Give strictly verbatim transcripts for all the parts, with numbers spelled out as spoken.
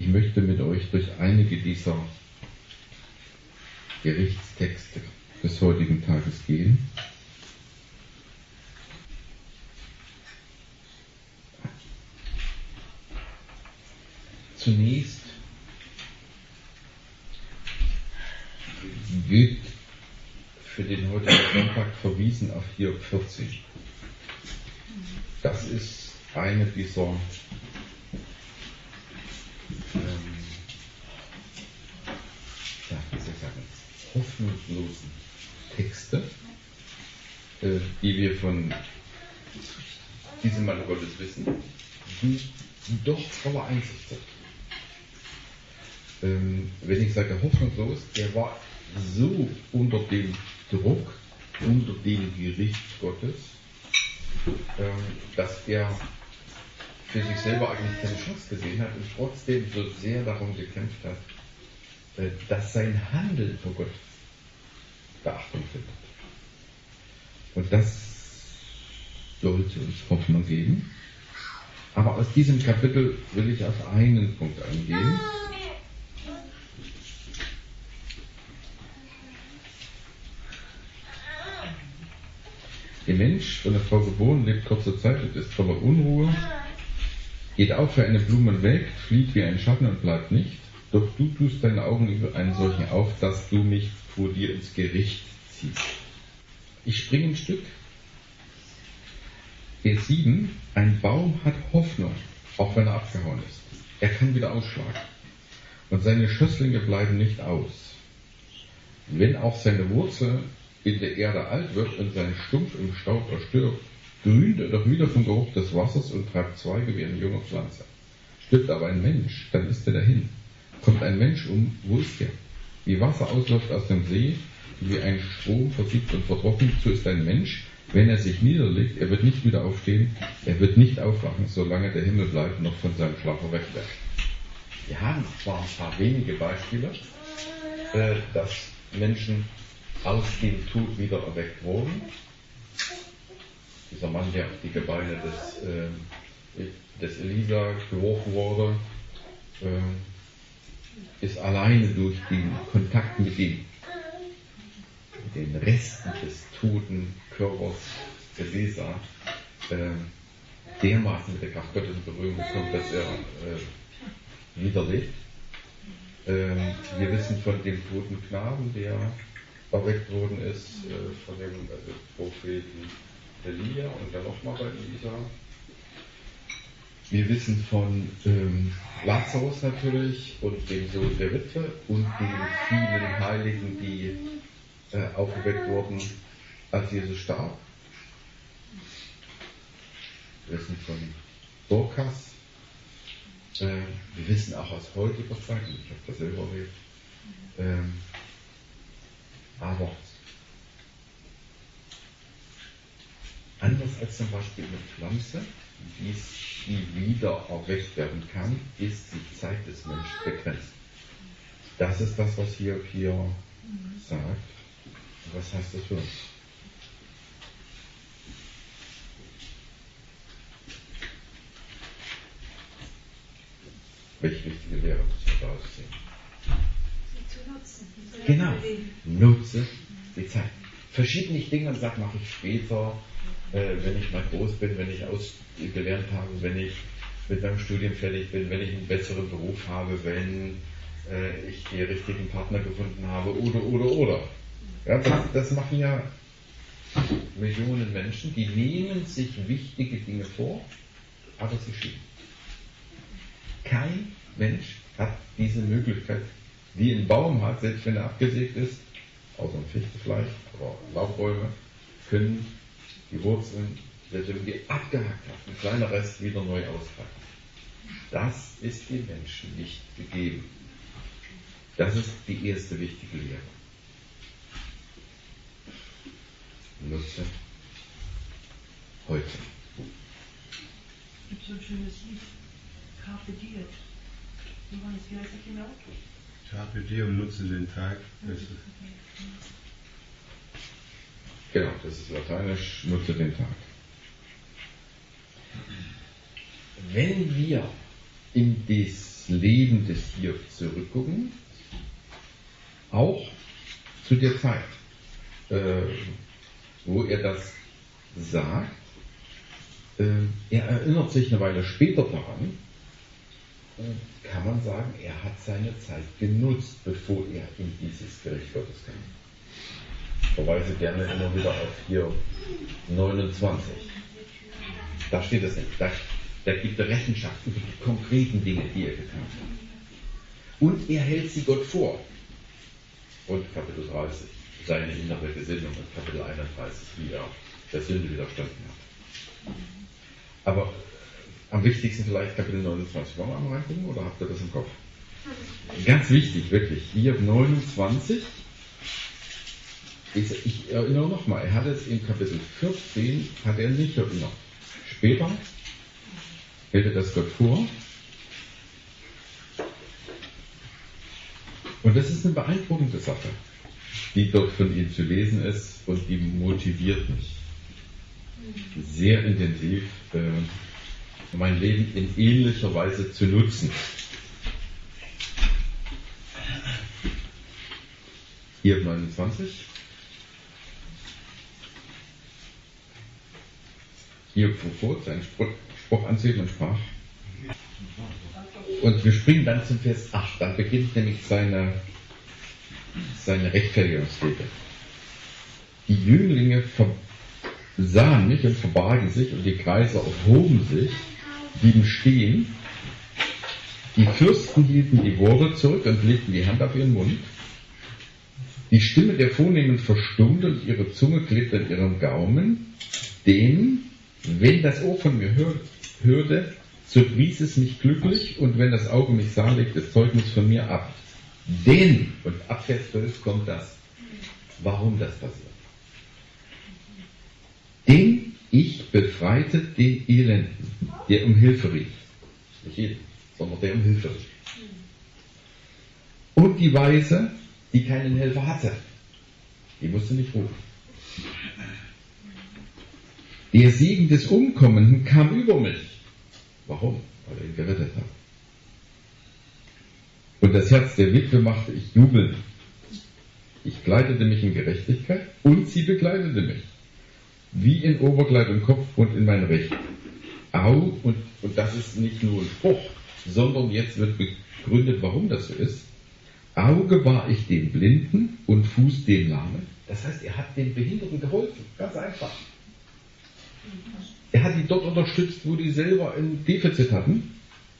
Ich möchte mit euch durch einige dieser Gerichtstexte des heutigen Tages gehen. Zunächst wird für den heutigen Sonntag verwiesen auf Hiob vierzehn. Das ist eine dieser ähm, ja, wie soll ich sagen, hoffnungslosen Texte, äh, die wir von diesem Mann Gottes wissen, die, die doch voller Einsicht sind. Ähm, wenn ich sage hoffnungslos, er war so unter dem Druck, unter dem Gericht Gottes, ähm, dass er für sich selber eigentlich keine Chance gesehen hat und trotzdem so sehr darum gekämpft hat, äh, dass sein Handeln vor Gott Beachtung findet. Und das sollte uns Hoffnung geben. Aber aus diesem Kapitel will ich auf einen Punkt eingehen. Der Mensch, von der Frau geboren, lebt kurze Zeit und ist voller Unruhe, geht auf wie eine Blume weg, flieht wie ein Schatten und bleibt nicht. Doch du tust deine Augen über einen solchen auf, dass du mich vor dir ins Gericht ziehst. Ich springe ein Stück. Vers sieben, ein Baum hat Hoffnung, auch wenn er abgehauen ist. Er kann wieder ausschlagen. Und seine Schösslinge bleiben nicht aus. Wenn auch seine Wurzel in der Erde alt wird und sein Stumpf im Staub erstirbt, grünt er doch wieder vom Geruch des Wassers und treibt Zweige wie eine junge Pflanze. Stirbt aber ein Mensch, dann ist er dahin. Kommt ein Mensch um, wo ist er? Wie Wasser ausläuft aus dem See, wie ein Strom versiegt und vertrocknet, so ist ein Mensch, wenn er sich niederlegt, er wird nicht wieder aufstehen, er wird nicht aufwachen, solange der Himmel bleibt noch von seinem Schlaf erweckt wird. Wir haben zwar ein paar wenige Beispiele, äh, dass Menschen aus dem Tod wieder erweckt wurden. Dieser Mann, der auf die Gebeine des, äh, des Elisa geworfen wurde, äh, ist alleine durch den Kontakt mit den, mit den Resten des toten Körpers Elisa äh, dermaßen mit der Kraft Gottes in Berührung gekommen, dass er äh, wieder lebt. Äh, wir wissen von dem toten Knaben, der erweckt worden ist, äh, von dem also Propheten Elia und dann nochmal bei Elisa. Wir wissen von ähm, Lazarus natürlich und dem Sohn der Witwe und den vielen Heiligen, die äh, aufgeweckt wurden, als Jesus starb. Wir wissen von Dorcas. Äh, wir wissen auch aus heutiger Zeit, ich habe das selber erlebt, ähm, aber anders als zum Beispiel eine Pflanze, die wieder erweckt werden kann, ist die Zeit des Menschen begrenzt. Das ist das, was hier, hier sagt. Was heißt das für uns? Welche wichtige Lehre muss man daraus ziehen? Sie zu nutzen. Genau. Nutze die Zeit. Verschieb nicht Dinge und sag, mache ich später, äh, wenn ich mal groß bin, wenn ich ausgelernt habe, wenn ich mit meinem Studium fertig bin, wenn ich einen besseren Beruf habe, wenn äh, ich den richtigen Partner gefunden habe, oder, oder, oder. Ja, das, das machen ja Millionen Menschen, die nehmen sich wichtige Dinge vor, aber sie schieben. Kein Mensch hat diese Möglichkeit, die ein Baum hat, selbst wenn er abgesägt ist, außer ein Fichte vielleicht, aber Laubbäume können die Wurzeln, selbst wenn man die abgehackt hat, ein kleiner Rest wieder neu auspacken. Das ist den Menschen nicht gegeben. Das ist die erste wichtige Lehre. Nutze heute. Es gibt so ein schönes Lied. Carpe diem. Johannes, wie heißt das genau? Carpe diem, nutze den Tag. Das ist Genau, das ist lateinisch, nutze den Tag. Wenn wir in das Leben des Hiob zurückgucken, auch zu der Zeit, äh, wo er das sagt. Äh, er erinnert sich eine Weile später daran, äh, kann man sagen, er hat seine Zeit genutzt, bevor er in dieses Gericht Gottes kam. Ich verweise gerne immer wieder auf hier neunundzwanzig. Da steht es nicht. Da, da gibt er Rechenschaft über die konkreten Dinge, die er getan hat. Und er hält sie Gott vor. Und Kapitel dreißig, seine innere Gesinnung, und Kapitel einunddreißig, wie er der Sünde widerstanden hat. Aber am wichtigsten vielleicht Kapitel neunundzwanzig. Wollen wir mal reingucken oder habt ihr das im Kopf? Ganz wichtig, wirklich. Hier neunundzwanzig. Ich, ich erinnere nochmal, er hat es in Kapitel vierzehn, hat er nicht erinnert. Später hält er das Gott vor. Und das ist eine beeindruckende Sache, die dort von ihm zu lesen ist und die motiviert mich sehr intensiv, äh, mein Leben in ähnlicher Weise zu nutzen. Hier neunundzwanzig. Hier fuhr fort, seinen Spruch, Spruch anzuheben und sprach. Und wir springen dann zum Vers acht. Dann beginnt nämlich seine, seine Rechtfertigungsrede. Die Jünglinge sahen mich und verbargen sich, und die Kreise erhoben sich, blieben stehen. Die Fürsten hielten die Worte zurück und legten die Hand auf ihren Mund. Die Stimme der Vornehmen verstummte und ihre Zunge klebte an ihrem Gaumen. Denn, wenn das Ohr von mir hör, hörte, so pries es mich glücklich, und wenn das Auge mich sah, legte es Zeugnis von mir ab. Denn, und ab Vers zwölf kommt das, warum das passiert. Denn ich befreite den Elenden, der um Hilfe rief. Nicht jeden, sondern der um Hilfe rief. Und die Weise, die keinen Helfer hatte, die musste nicht rufen. Der Segen des Umkommenden kam über mich. Warum? Weil er ihn gerettet hat. Und das Herz der Witwe machte ich jubeln. Ich kleidete mich in Gerechtigkeit, und sie bekleidete mich. Wie in Oberkleid und Kopf und in mein Recht. Au, und, und das ist nicht nur ein Spruch, sondern jetzt wird begründet, warum das so ist. Auge war ich dem Blinden und Fuß dem Lahmen. Das heißt, er hat den Behinderten geholfen. Ganz einfach. Er hat die dort unterstützt, wo die selber ein Defizit hatten.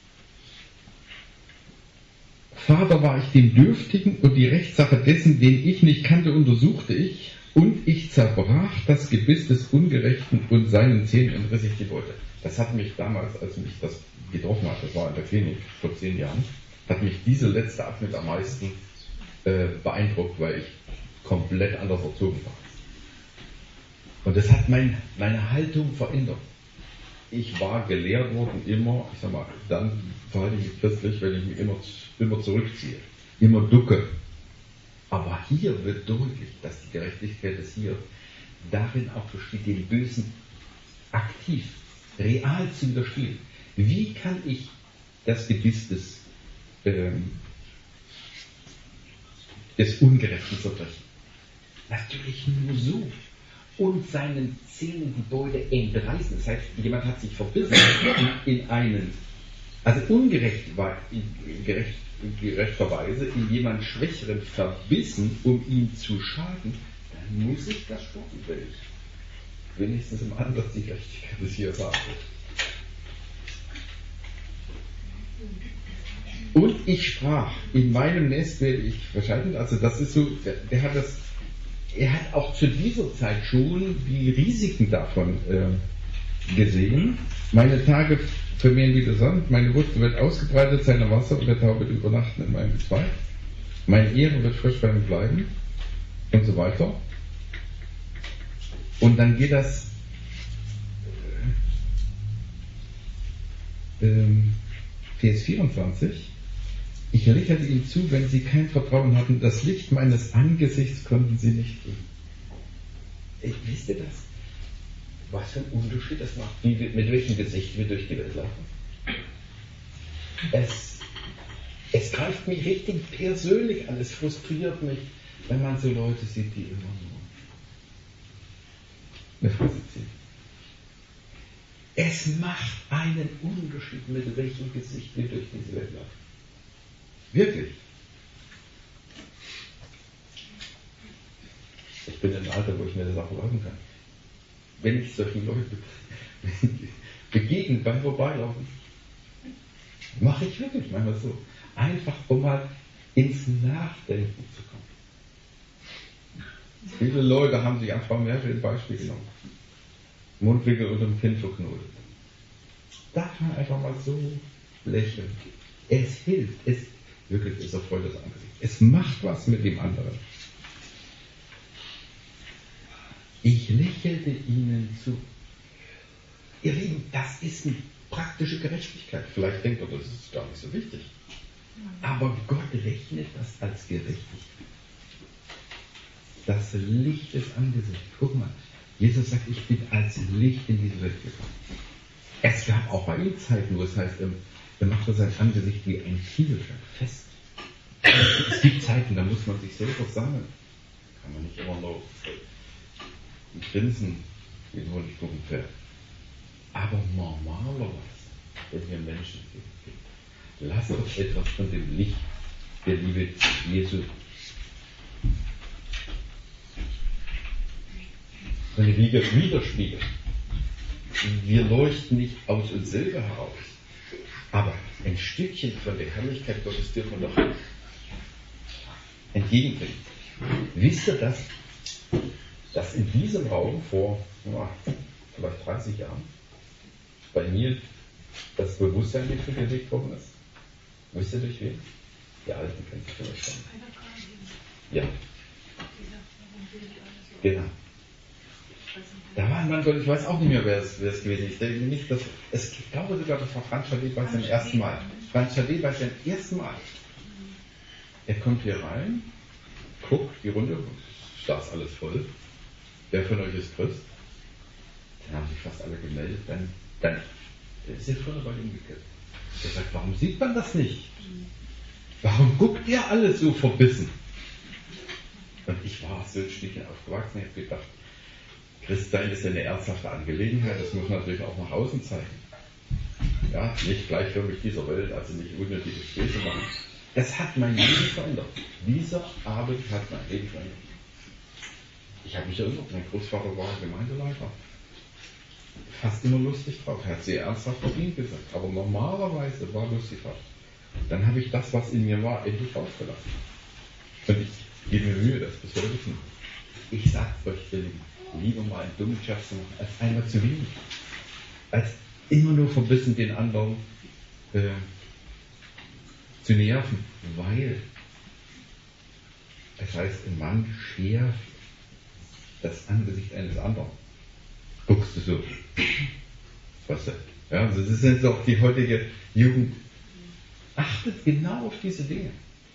Vater war ich dem Dürftigen, und die Rechtssache dessen, den ich nicht kannte, untersuchte ich. Und ich zerbrach das Gebiss des Ungerechten, und seinen Zähnen entriss ich die Beute. Das hat mich damals, als mich das getroffen hat, das war in der Klinik vor zehn Jahren, hat mich dieser letzte Abschnitt am meisten äh, beeindruckt, weil ich komplett anders erzogen war. Und das hat mein, meine Haltung verändert. Ich war gelehrt worden immer, ich sag mal, dann verhalte ich mich christlich, wenn ich mich immer, immer zurückziehe, immer ducke. Aber hier wird deutlich, dass die Gerechtigkeit des Hier darin auch besteht, den Bösen aktiv, real zu widerstehen. Wie kann ich das Gebiss des, ähm, des Ungerechten zerbrechen? Natürlich nur so. Und seinen Zähnen die Beute entreißen. Das heißt, jemand hat sich verbissen in, in einen, also ungerecht war, gerecht, gerechterweise in jemand Schwächeren verbissen, um ihm zu schaden, dann muss ich das stoppen, wenn ich wenigstens im Ansatz die Gerechtigkeit des hier habe. Und ich sprach, in meinem Nest werde ich verschalten, also das ist so, der, der hat das, er hat auch zu dieser Zeit schon die Risiken davon äh, gesehen. Meine Tage vermehren wie der Sand, meine Wurzel wird ausgebreitet, seine Wasser und der Tau wird übernachten in meinem Zweig. Meine Ehre wird frisch bei mir bleiben und so weiter. Und dann geht das äh, ähm, Vers vierundzwanzig. Ich lächelte ihm zu, wenn sie kein Vertrauen hatten. Das Licht meines Angesichts konnten sie nicht sehen. Ey, wisst ihr das? Was für ein Unterschied das macht, wie wir, mit welchem Gesicht wir durch die Welt laufen. Es Es greift mich richtig persönlich an. Es frustriert mich, wenn man so Leute sieht, die immer nur eine Fresse ziehen. Es macht einen Unterschied, mit welchem Gesicht wir durch diese Welt laufen. Wirklich. Ich bin im Alter, wo ich mir das auch erlauben kann. Wenn ich solchen Leuten begegne beim Vorbeilaufen, mache ich wirklich manchmal so. Einfach, um mal ins Nachdenken zu kommen. Viele Leute haben sich an Frau Merkel ein Beispiel genommen. Mundwinkel unter dem Kinn verknotet. Darf man einfach mal so lächeln. Es hilft. Es wirklich ist erfreut das Angesicht. Es macht was mit dem anderen. Ich lächelte ihnen zu. Ihr Lieben, das ist eine praktische Gerechtigkeit. Vielleicht denkt ihr, das ist gar nicht so wichtig. Aber Gott rechnet das als Gerechtigkeit. Das Licht des Angesichts. Guck mal, Jesus sagt, ich bin als Licht in diese Welt gekommen. Es gab auch bei ihm Zeiten, wo es heißt, er machte sein Angesicht wie ein Kieselstein fest. Es gibt Zeiten, da muss man sich selber sammeln. Kann man nicht immer nur grinsen wie ein Honigkuchenpferd. Aber normalerweise, wenn wir Menschen sind, lasst uns etwas von dem Licht der Liebe Jesu seine widerspiegeln. Wir leuchten nicht aus uns selber heraus, aber ein Stückchen von der Herrlichkeit Gottes dürfen wir doch entgegenbringen. Wisst ihr, dass, dass in diesem Raum vor ja, vielleicht dreißig Jahren bei mir das Bewusstsein nicht gelegt worden ist? Wisst ihr durch wen? Die Alten können sich vielleicht schon. Ja. Genau. Da war ein Mann, ich weiß auch nicht mehr, wer es, wer es gewesen ist. Ich denke nicht, dass, es, ich glaube sogar, das war Franz Chadet bei seinem ersten Mal. Franz Chadet bei seinem ersten Mal. Er kommt hier rein, guckt die Runde, da ist alles voll. Wer von euch ist Christ? Dann haben sich fast alle gemeldet. Dann, dann ist er vorne bei ihm gekippt. Er sagt, warum sieht man das nicht? Warum guckt ihr alle so verbissen? Und ich war so ein Stückchen aufgewachsen, ich habe gedacht, Christsein ist ja eine ernsthafte Angelegenheit, das muss man natürlich auch nach außen zeigen. Ja, nicht gleichförmig dieser Welt, also nicht unnötige Späße machen. Das hat mein Leben verändert. Dieser Abend hat mein Leben verändert. Ich habe mich erinnert, mein Großvater war Gemeindeleiter. Fast immer lustig drauf. Er hat sehr ernsthaft verdient gesagt, aber normalerweise war lustig drauf. Dann habe ich das, was in mir war, endlich rausgelassen. Und ich gebe mir Mühe, das bis heute zu machen. Ich sage euch, ihr Lieben, lieber mal einen dummen Scherz zu machen, als einmal zu wenig. Als immer nur verbissen den anderen äh, zu nerven, weil es heißt, ein Mann schärft das Angesicht eines anderen. Guckst du so? Was denn? Ja, das ist jetzt auch die heutige Jugend. Achtet genau auf diese Dinge.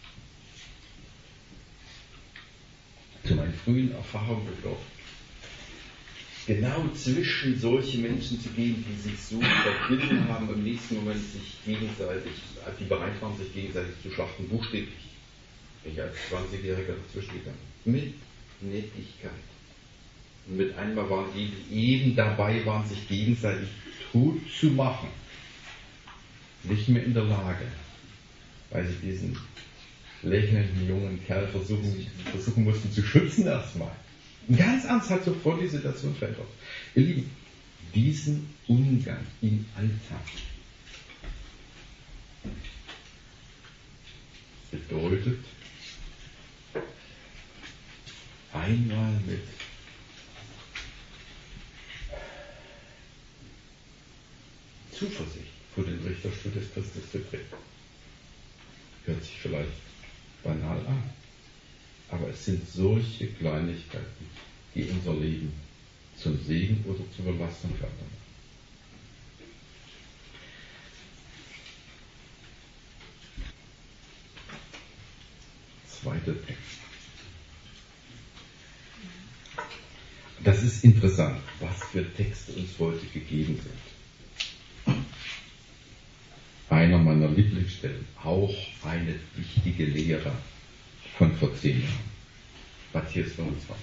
Zu meinen frühen Erfahrungen gehört, genau zwischen solche Menschen zu gehen, die sich so verbunden haben, im nächsten Moment sich gegenseitig, die bereit waren, sich gegenseitig zu schlachten, buchstäblich. Ich als zwanzigjähriger dazwischen gegangen. Mit Nettigkeit. Und mit einmal waren die, die eben dabei waren, sich gegenseitig tot zu machen, nicht mehr in der Lage, weil sie diesen lächelnden jungen Kerl versuchen, versuchen mussten zu schützen erstmal. Ganz ernst hat sofort die Situation verändert. Ihr Lieben, diesen Umgang im Alltag bedeutet einmal mit Zuversicht vor den Richterstuhl des Christus zu treten. Hört sich vielleicht banal an, aber es sind solche Kleinigkeiten, die unser Leben zum Segen oder zur Belastung verändern. Zweiter Text. Das ist interessant, was für Texte uns heute gegeben sind. Einer meiner Lieblingsstellen, auch ein eine wichtige Lehre von vor zehn Jahren. Matthäus fünfundzwanzig.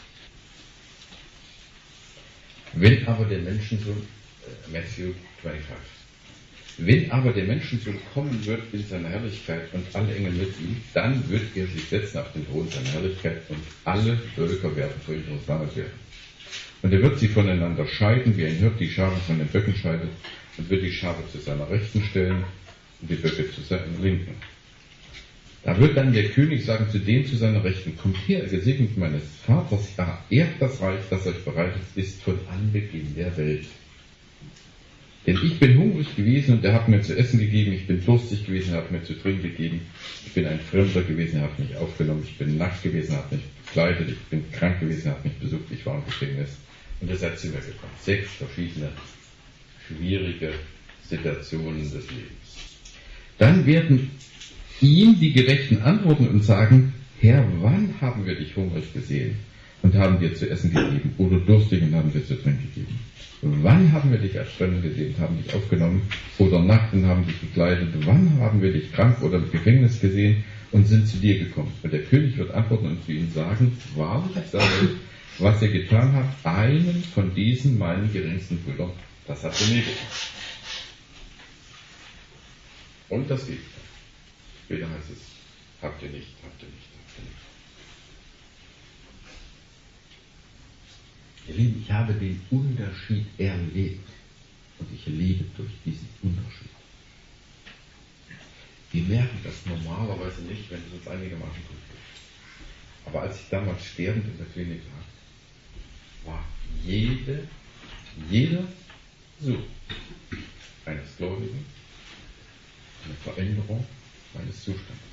Wenn aber der Menschensohn, äh, Matthew fünfundzwanzig, wenn aber der Menschensohn kommen wird in seiner Herrlichkeit und alle Engel mit ihm, dann wird er sich setzen auf den Thron seiner Herrlichkeit und alle Völker werden vor ihm versammelt werden. Und er wird sie voneinander scheiden, wie ein Hirt die Schafe von den Böcken scheidet, und wird die Schafe zu seiner Rechten stellen und die Böcke zu seiner Linken. Da wird dann der König sagen zu dem zu seiner Rechten: Kommt her, gesegnet meines Vaters, erbt das Reich, das euch bereitet ist von Anbeginn der Welt. Denn ich bin hungrig gewesen und er hat mir zu essen gegeben, ich bin durstig gewesen, er hat mir zu trinken gegeben, ich bin ein Fremder gewesen, er hat mich aufgenommen, ich bin nackt gewesen, er hat mich bekleidet, ich bin krank gewesen, er hat mich besucht, ich war im Gefängnis. Und er seid zu mir gekommen. Sechs verschiedene schwierige Situationen des Lebens. Dann werden ihm die Gerechten antworten und sagen: Herr, wann haben wir dich hungrig gesehen und haben dir zu essen gegeben, oder durstig und haben dir zu trinken gegeben? Wann haben wir dich als Fremden gesehen und haben dich aufgenommen, oder nackt und haben dich gekleidet? Wann haben wir dich krank oder im Gefängnis gesehen und sind zu dir gekommen? Und der König wird antworten und zu ihnen sagen: Wahrlich, ich sage euch, was ihr getan habt, einen von diesen meinen geringsten Brüdern, das habt ihr mir getan. Und das Gegenteil. Später heißt es: Habt ihr nicht, habt ihr nicht, habt ihr nicht. Ihr Lieben, ich habe den Unterschied erlebt und ich lebe durch diesen Unterschied. Wir merken das normalerweise nicht, wenn es uns einigermaßen gut geht. Aber als ich damals sterbend in der Klinik lag, war jede, jeder Versuch eines Gläubigen eine Veränderung meines Zustandes.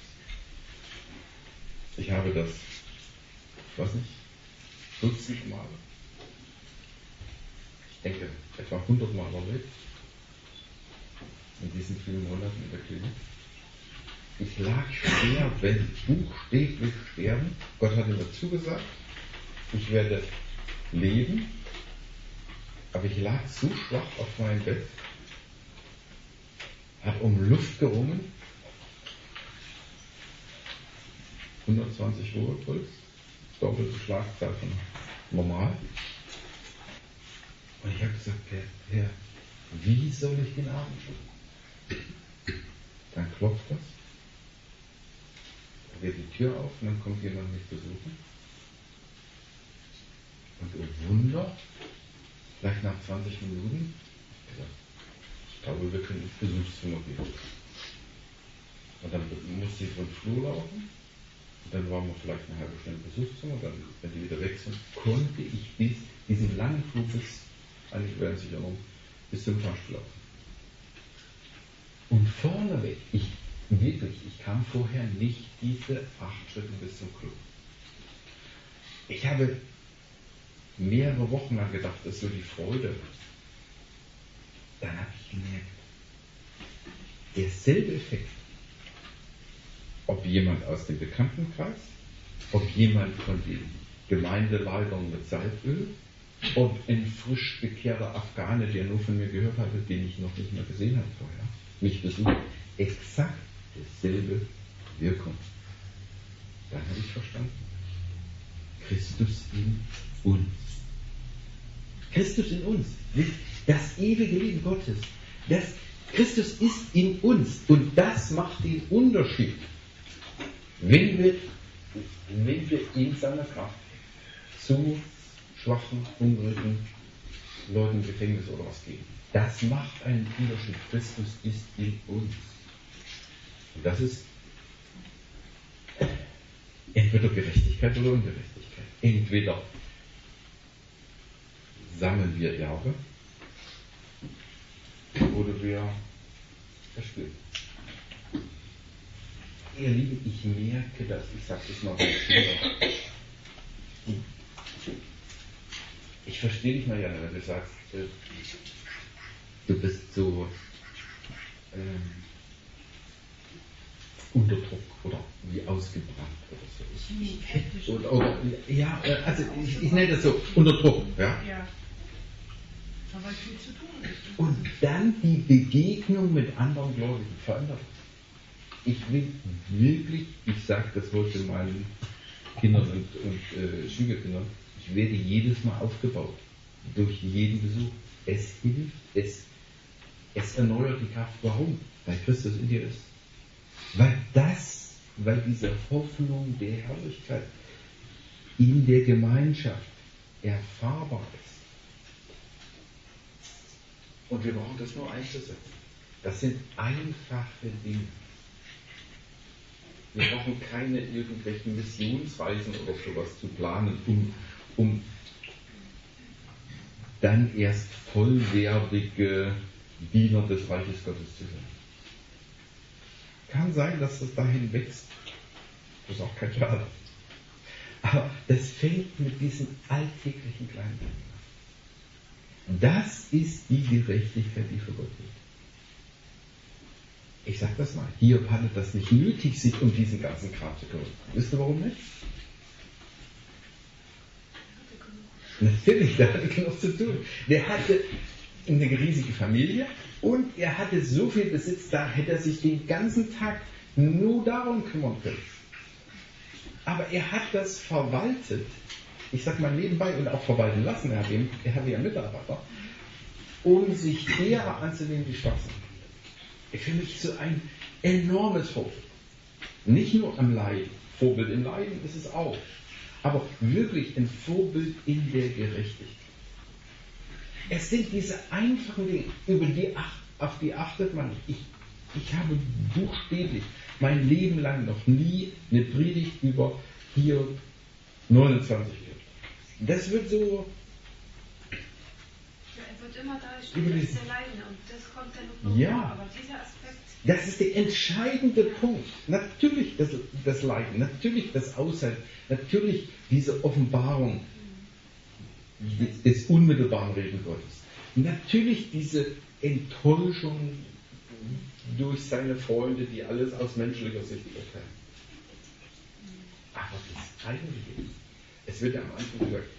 Ich habe das, ich weiß nicht, Dutzend Male, ich denke etwa hundert Mal erlebt, in diesen vielen Monaten in der Klinik. Ich lag sterbend, buchstäblich sterben. Gott hatte mir zugesagt, ich werde leben, aber ich lag so schwach auf meinem Bett, habe um Luft gerungen, hundertzwanzig Ruhepuls, doppelte Schlagzahl von normal. Und ich habe gesagt: Herr, Herr, wie soll ich den Abend tun? Dann klopft das, da geht die Tür auf und dann kommt jemand mich besuchen. Und oh Wunder, vielleicht nach zwanzig Minuten, ich gesagt, ich glaube, wir können ins Besuchszimmer gehen. Und dann musste ich über den Flur laufen. Und dann waren wir vielleicht eine halbe Stunde im Besuchszimmer. Dann, wenn die wieder weg sind, konnte ich bis diesen langen Flur bis, eigentlich werden sich erinnern, bis zum Fahrstuhl laufen. Und vorneweg, ich wirklich, ich kam vorher nicht diese acht Schritte bis zum Klo. Ich habe mehrere Wochen lang gedacht, das ist so die Freude. Dann habe ich gemerkt, derselbe Effekt, ob jemand aus dem Bekanntenkreis, ob jemand von den Gemeindeleitern mit Salböl, ob ein frisch bekehrter Afghane, der nur von mir gehört hatte, den ich noch nicht mehr gesehen hatte vorher, mich besucht, exakt dieselbe Wirkung. Dann habe ich verstanden, Christus in uns. Christus in uns, das ewige Leben Gottes. Das, Christus ist in uns und das macht den Unterschied, wenn wir, wenn wir in seiner Kraft zu schwachen, hungrigen Leuten im Gefängnis oder was geben. Das macht einen Unterschied. Christus ist in uns. Und das ist entweder Gerechtigkeit oder Ungerechtigkeit. Entweder sammeln wir Erbe oder wir verspielen. Ihr Lieben, ich merke das, ich sage das mal ganz schön. Ich verstehe dich mal, Jana, wenn du sagst, äh, du bist so ähm, unter Druck oder wie ausgebrannt oder so. Ich, ich, oder, oder, ja, also ich, ich nenne das so unter Druck. Ja? Ja. Aber viel zu tun ist. Und dann die Begegnung mit anderen Gläubigen verändert. Ich will wirklich, ich sage das heute meinen Kindern und, und äh, Schwiegerkindern, ich werde jedes Mal aufgebaut. Durch jeden Besuch. Es hilft, es, es erneuert die Kraft. Warum? Weil Christus in dir ist. Weil das, weil diese Hoffnung der Herrlichkeit in der Gemeinschaft erfahrbar ist. Und wir brauchen das nur einzusetzen. Das sind einfache Dinge. Wir brauchen keine irgendwelchen Missionsreisen oder sowas zu planen, um, um dann erst vollwertige Diener des Reiches Gottes zu sein. Kann sein, dass das dahin wächst. Das ist auch kein Schade. Aber das fängt mit diesen alltäglichen kleinen Dingen an. Das ist die Gerechtigkeit, die für Gott gilt. Ich sag das mal, Hiob hatte das nicht nötig, sich um diesen ganzen Kram zu kümmern. Wisst ihr warum nicht? Natürlich, der hatte genug zu tun. Der hatte eine riesige Familie und er hatte so viel Besitz, da hätte er sich den ganzen Tag nur darum kümmern können. Aber er hat das verwaltet, ich sag mal nebenbei und auch verwalten lassen, er hatte, er hatte ja Mitarbeiter, um sich derer anzunehmen, die schwach sind. Für mich so ein enormes Vorbild. Nicht nur am Leiden, Vorbild im Leiden ist es auch, aber wirklich ein Vorbild in der Gerechtigkeit. Es sind diese einfachen Dinge, über die, auf die achtet man nicht. Ich, ich habe buchstäblich mein Leben lang noch nie eine Predigt über Hiob neunundzwanzig gehört. Das wird so... Ja, er wird immer da stehen, dass der Leiden und das kommt ja noch ja, vor, aber dieser Aspekt... Das ist der entscheidende Punkt. Natürlich das, das Leiden, natürlich das Aushalten, natürlich diese Offenbarung des unmittelbaren Reden Gottes. Natürlich diese Enttäuschung durch seine Freunde, die alles aus menschlicher Sicht erkennen. Aber das Eigentliche, es wird ja am Anfang gesagt,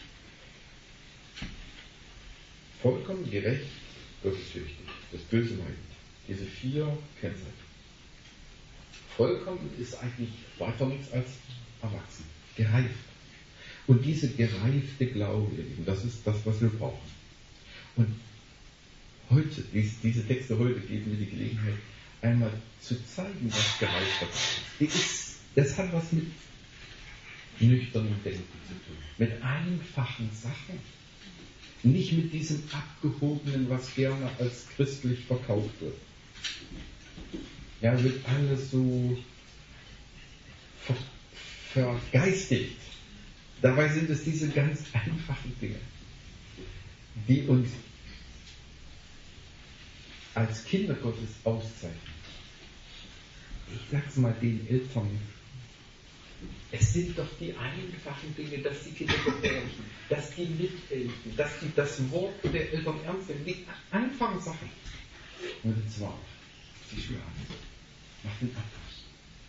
vollkommen gerecht, gottesfürchtig, das böse Leiden. Diese vier Kennzeichen. Vollkommen ist eigentlich weiter nichts als erwachsen, gereift. Und diese gereifte Glaube, das ist das, was wir brauchen. Und heute, diese Texte heute geben mir die Gelegenheit, einmal zu zeigen, was gereift ist. Das hat was mit nüchternem Denken zu tun, mit einfachen Sachen. Nicht mit diesem abgehobenen, was gerne als christlich verkauft wird. Ja, wird alles so ver vergeistigt. Dabei sind es diese ganz einfachen Dinge, die uns als Kinder Gottes auszeichnen. Ich sag's mal den Eltern, es sind doch die einfachen Dinge, dass die Kinder gehorchen, dass die mithelfen, dass die das Wort der Eltern ernst nehmen, die einfachen Sachen. Und zwar, die schwören, macht den Abschluss.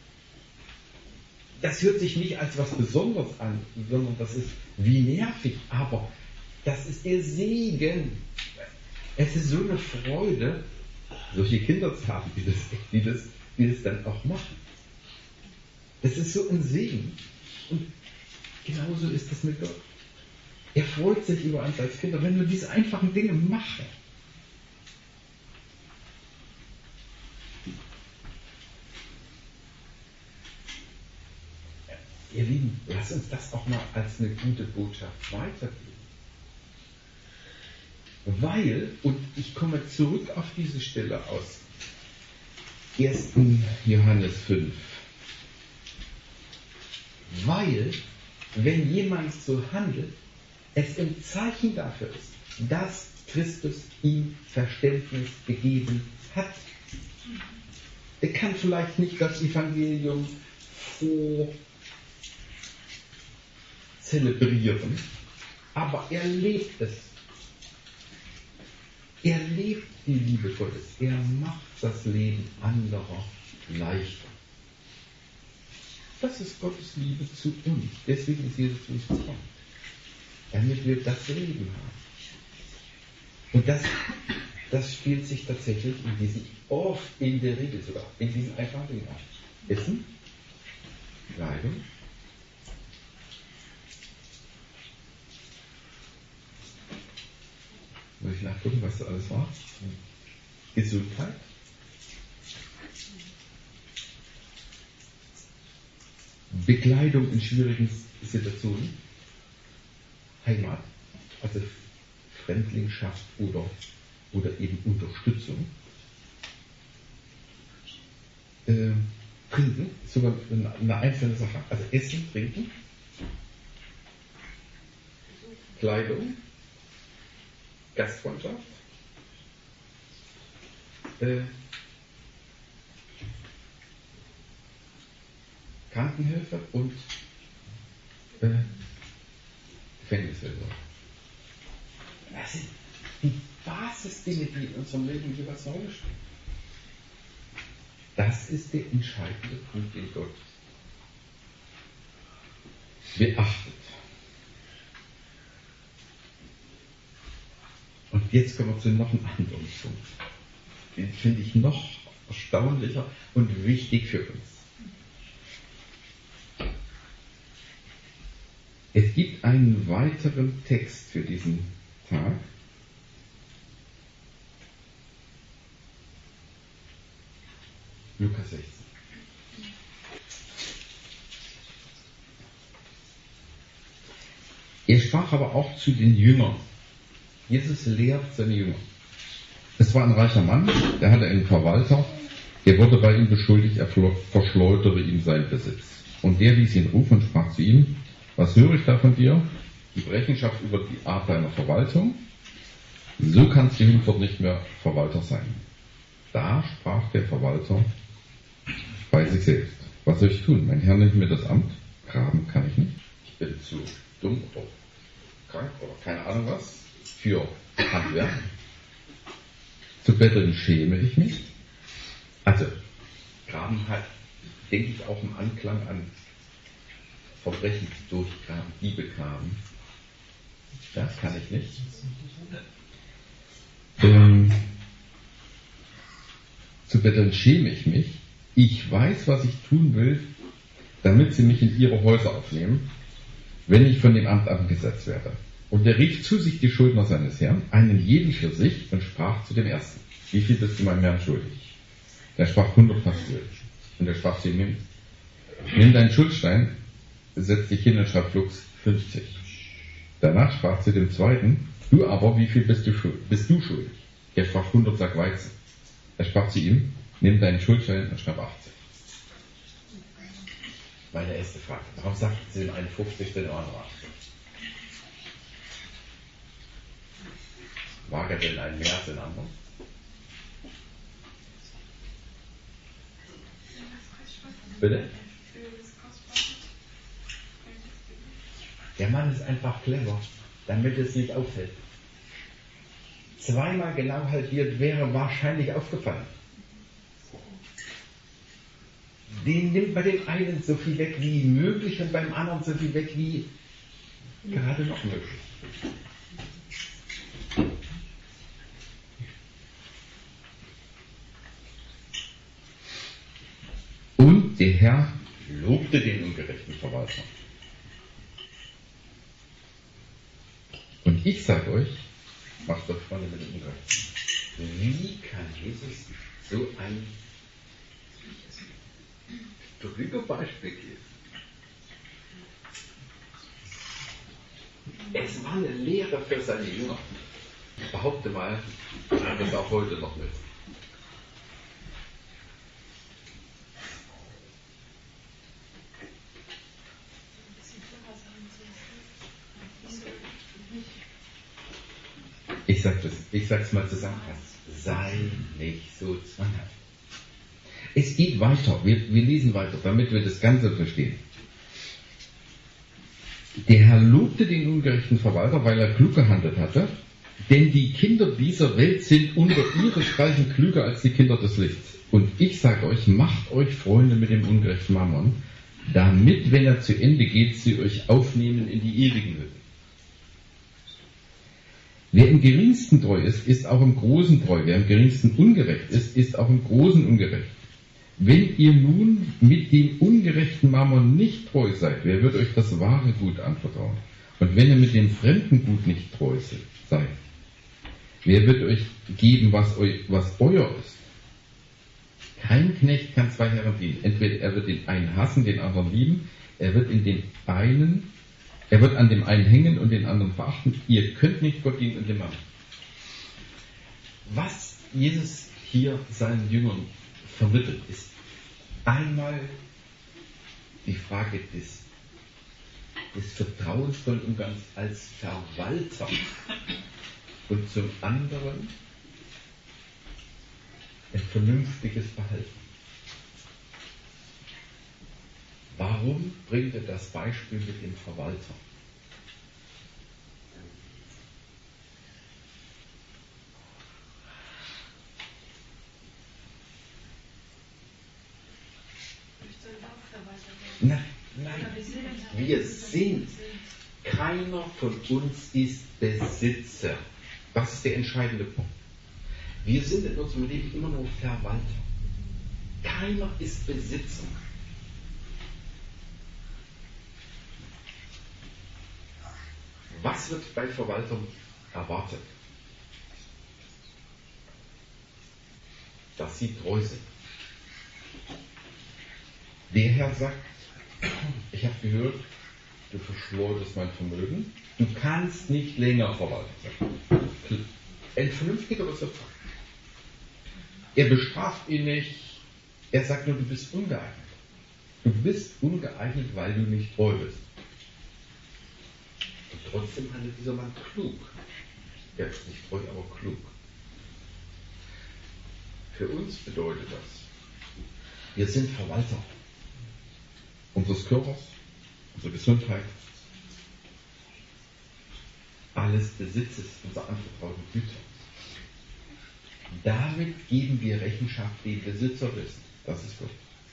Das hört sich nicht als was Besonderes an, sondern das ist wie nervig, aber das ist der Segen. Es ist so eine Freude, solche Kinder zu haben, die das, die das, die das dann auch machen. Das ist so ein Segen. Und genauso ist das mit Gott. Er freut sich über uns als Kinder, wenn wir diese einfachen Dinge machen. Ihr Lieben, lasst uns das auch mal als eine gute Botschaft weitergeben. Weil, und ich komme zurück auf diese Stelle aus ersten Johannes fünf, weil, wenn jemand so handelt, es ein Zeichen dafür ist, dass Christus ihm Verständnis gegeben hat. Er kann vielleicht nicht das Evangelium vor zelebrieren, aber er lebt es. Er lebt die Liebe Gottes. Er macht das Leben anderer leichter. Das ist Gottes Liebe zu uns. Deswegen ist Jesus zu uns gekommen. Damit wir das Leben haben. Und das, das spielt sich tatsächlich in diesen, oft in der Regel sogar, in diesen einfachen Dingen ab. Essen, Kleidung, muss ich nachgucken, was da alles war? Gesundheit, Bekleidung in schwierigen Situationen, Heimat, also Fremdlingschaft oder, oder eben Unterstützung, äh, Trinken, sogar eine einzelne Sache, also Essen, Trinken, Kleidung, Gastfreundschaft, äh, Krankenhilfe und äh, Gefängnishilfe. Das sind die Basisdinge, die in unserem Leben jeweils eine Rolle spielen. Das ist der entscheidende Punkt, den Gott beachtet. Und jetzt kommen wir zu noch einem anderen Punkt. Den finde ich noch erstaunlicher und wichtig für uns. Es gibt einen weiteren Text für diesen Tag. Lukas sechzehn. Er sprach aber auch zu den Jüngern. Jesus lehrt seine Jünger. Es war ein reicher Mann, der hatte einen Verwalter, der wurde bei ihm beschuldigt, er verschleudere ihm seinen Besitz. Und der ließ ihn rufen und sprach zu ihm: Was höre ich da von dir? Die Rechenschaft über die Art deiner Verwaltung. So kannst du hinfort nicht mehr Verwalter sein. Da sprach der Verwalter bei sich selbst: Was soll ich tun? Mein Herr nimmt mir das Amt. Graben kann ich nicht. Ich bin zu dumm oder krank oder keine Ahnung was für Handwerk. Zu betteln schäme ich mich. Also, Graben hat, denke ich, auch im Anklang an Verbrechen durchgraben, Diebe graben. Das kann ich nicht. Ähm, zu betteln schäme ich mich. Ich weiß, was ich tun will, damit sie mich in ihre Häuser aufnehmen, wenn ich von dem Amt abgesetzt werde. Und er rief zu sich die Schuldner seines Herrn, einen jeden für sich, und sprach zu dem ersten: Wie viel bist du meinem Herrn schuldig? Der sprach hundert Pastel. Und er sprach zu ihm: Nimm deinen Schuldstein, setz dich hin und schreib flugs fünfzig. Danach sprach zu dem zweiten: Du aber, wie viel bist du, bist du schuldig? Er sprach hundert Sack Weizen. Er sprach zu ihm: Nimm deinen Schuldstein und schreib achtzig. Meine erste Frage: Warum sagt sie dem einen fünfzig, den anderen achtzig? Mag er denn einen mehr als den anderen? Bitte? Der Mann ist einfach clever, damit es nicht auffällt. Zweimal genau halbiert wäre wahrscheinlich aufgefallen. Den nimmt bei dem einen so viel weg wie möglich und beim anderen so viel weg wie gerade noch möglich. Und der Herr lobte den ungerechten Verwalter. Und ich sage euch, macht doch Freunde mit dem Ungerechten. Wie kann Jesus so ein Trügerbeispiel geben? Es war eine Lehre für seine Jünger. Ich behaupte mal, er hat das auch heute noch mit. Ich sage das, ich sag's mal zusammenfassend: Sei nicht so zwanghaft. Es geht weiter, wir, wir lesen weiter, damit wir das Ganze verstehen. Der Herr lobte den ungerechten Verwalter, weil er klug gehandelt hatte, denn die Kinder dieser Welt sind unter ihresgleichen klüger als die Kinder des Lichts. Und ich sage euch, macht euch Freunde mit dem ungerechten Mammon, damit, wenn er zu Ende geht, sie euch aufnehmen in die ewigen Hütten. Wer im geringsten treu ist, ist auch im Großen treu. Wer im geringsten ungerecht ist, ist auch im Großen ungerecht. Wenn ihr nun mit dem ungerechten Mammon nicht treu seid, wer wird euch das wahre Gut anvertrauen? Und wenn ihr mit dem fremden Gut nicht treu seid, wer wird euch geben, was, eu, was euer ist? Kein Knecht kann zwei Herren dienen. Entweder er wird den einen hassen, den anderen lieben. Er wird in den einen, er wird an dem einen hängen und den anderen verachten. Ihr könnt nicht Gott dienen und dem Mann. Was Jesus hier seinen Jüngern vermittelt, ist einmal die Frage des, des vertrauensvollen Umgangs als Verwalter und zum anderen ein vernünftiges Verhalten. Warum bringt er das Beispiel mit dem Verwalter? Nein, nein, wir sind, keiner von uns ist Besitzer. Das ist der entscheidende Punkt. Wir sind in unserem Leben immer nur Verwalter. Keiner ist Besitzer. Was wird bei Verwaltern erwartet? Dass sie treu sind. Der Herr sagt, ich habe gehört, du verschleudert mein Vermögen, du kannst nicht länger Verwalter sein. Ein vernünftiger Besitzer. Er bestraft ihn nicht, er sagt nur, du bist ungeeignet. Du bist ungeeignet, weil du nicht treu bist. Und trotzdem handelt dieser Mann klug. Er ist nicht treu, aber klug. Für uns bedeutet das, wir sind Verwalter unseres Körpers, unserer Gesundheit, alles Besitzes, unserer anvertrauten Güter. Damit geben wir Rechenschaft dem Besitzer dessen. Das ist Gott.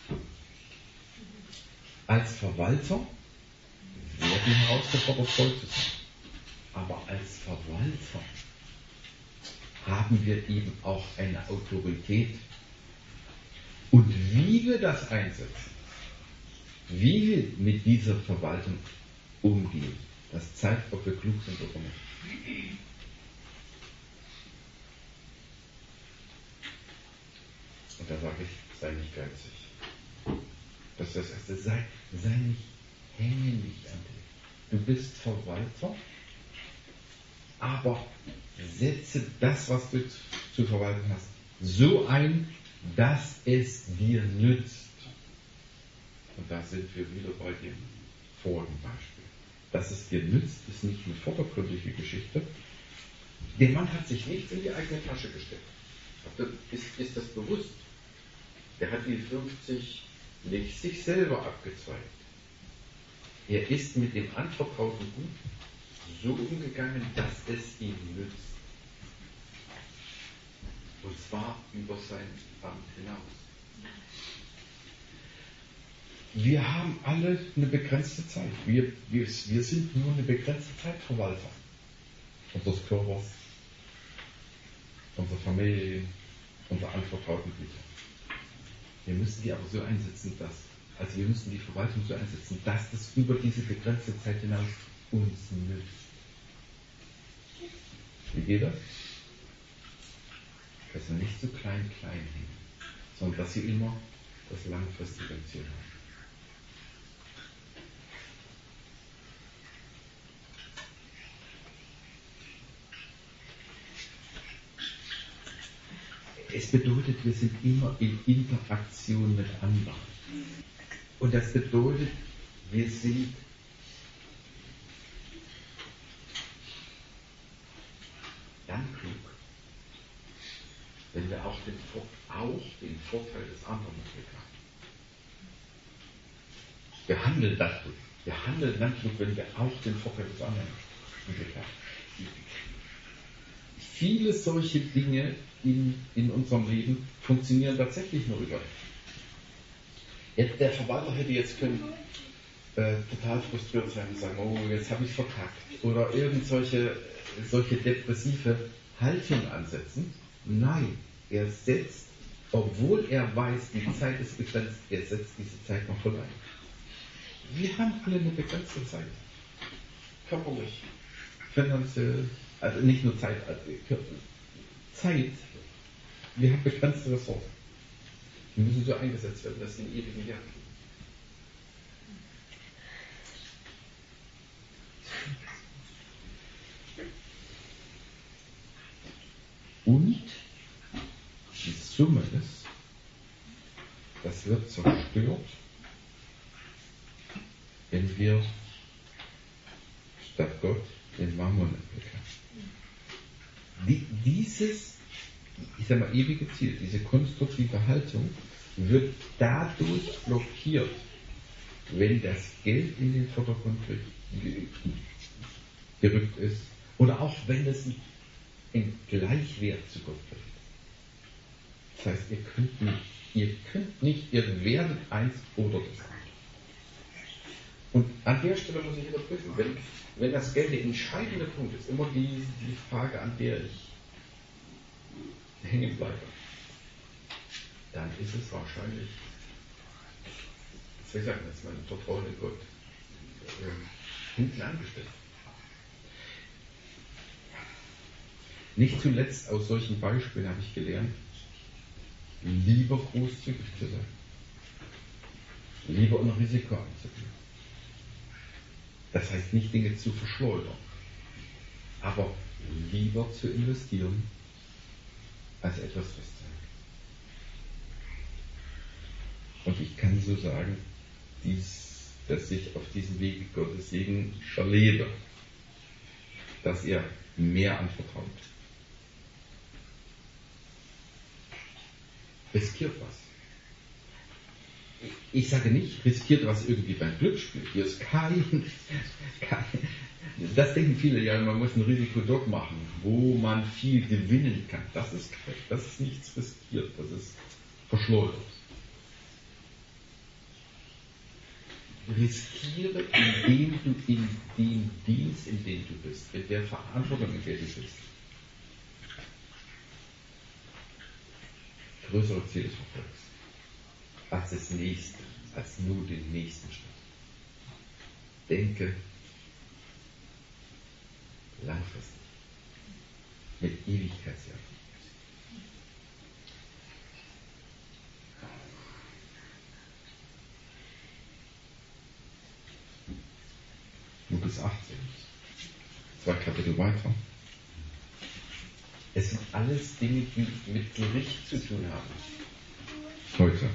Als Verwalter werden wir herausgefordert, treu zu sein. Aber als Verwalter haben wir eben auch eine Autorität. Und wie wir das einsetzen, wie wir mit dieser Verwaltung umgehen, das zeigt, ob wir klug sind oder nicht. Und da sage ich, sei nicht geizig. Das ist das Erste. Sei, sei nicht, hänge nicht an dir. Du bist Verwalter, aber setze das, was du zu verwalten hast, so ein, dass es dir nützt. Und da sind wir wieder bei dem vorigen Beispiel. Dass es dir nützt, ist nicht eine vordergründige Geschichte. Der Mann hat sich nicht in die eigene Tasche gesteckt. Ist, ist das bewusst? Der hat die fünfzig nicht sich selber abgezweigt. Er ist mit dem anvertrauten Gut so umgegangen, dass es ihm nützt. Und zwar über sein Amt hinaus. Wir haben alle eine begrenzte Zeit. Wir, wir, wir sind nur eine begrenzte Zeit Verwalter unseres Körpers, unserer Familie, unserer anvertrauten Güter. Wir müssen die aber so einsetzen, dass, also wir müssen die Verwaltung so einsetzen, dass das über diese begrenzte Zeit hinaus uns nützt. Wie geht das? Dass wir nicht so klein, klein hängen, sondern dass sie immer das langfristige Ziel haben. Es bedeutet, wir sind immer in Interaktion mit anderen. Und das bedeutet, wir sind dann klug, wenn wir auch den, auch den Vorteil des anderen im Blick haben. Wir handeln dann klug. Wir handeln dann klug, wenn wir auch den Vorteil des anderen im Blick haben. Viele solche Dinge in, in unserem Leben funktionieren tatsächlich nur über. Jetzt, der Verwalter hätte jetzt können äh, total frustriert sein und sagen, oh, jetzt habe ich verkackt. Oder irgend solche, solche depressive Haltung ansetzen. Nein, er setzt obwohl er weiß, die Zeit ist begrenzt, er setzt diese Zeit noch voll ein. Wir haben alle eine begrenzte Zeit. Körperlich, finanziell, also nicht nur Zeit, also Zeit, wir haben begrenzte Ressourcen. Die müssen so eingesetzt werden, dass sie den ewigen Wert haben. Und die Summe ist, das wird zerstört, wenn wir statt Gott den Mammon entwickeln. Die, dieses, ich sag mal, ewige Ziel, diese konstruktive Haltung wird dadurch blockiert, wenn das Geld in den Vordergrund gerückt ist oder auch wenn es in Gleichwert zu Gott wird. Das heißt, ihr könnt nicht, ihr könnt nicht, ihr werdet eins oder das andere. Und an der Stelle muss ich wieder prüfen, wenn, wenn das Geld der entscheidende Punkt ist, immer die, die Frage, an der ich hängen bleibe, dann ist es wahrscheinlich, was soll ich sagen, dass mein Vertrauen in Gott äh, hinten angestellt. Nicht zuletzt aus solchen Beispielen habe ich gelernt, lieber großzügig zu sein, lieber ein Risiko einzugehen. Das heißt nicht Dinge zu verschleudern, aber lieber zu investieren, als etwas festzuhalten. Und ich kann so sagen, dies, dass ich auf diesem Weg Gottes Segen erlebe, dass er mehr anvertraut. Riskiert was. Ich sage nicht, riskiert was irgendwie beim Glücksspiel. Hier ist kein, kein, das denken viele ja, man muss ein Risiko dort machen, wo man viel gewinnen kann. Das ist korrekt, das ist nichts riskiert, das ist verschleudert. Riskiere, indem du in dem Dienst, in dem du bist, in der Verantwortung, in der du bist, größere Ziele verfolgst, als das Nächste, als nur den nächsten Schritt. Denke langfristig, mit Ewigkeitsjahren. Lukas achtzehn, zwei Kapitel weiter. Es sind alles Dinge, die mit Gericht zu tun haben. Heute.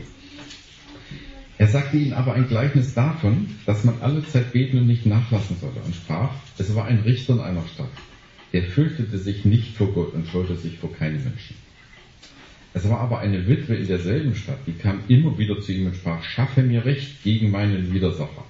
Er sagte ihnen aber ein Gleichnis davon, dass man alle Zeit beten und nicht nachlassen solle, und sprach, es war ein Richter in einer Stadt, der fürchtete sich nicht vor Gott und scheute sich vor keinem Menschen. Es war aber eine Witwe in derselben Stadt, die kam immer wieder zu ihm und sprach, schaffe mir Recht gegen meinen Widersacher.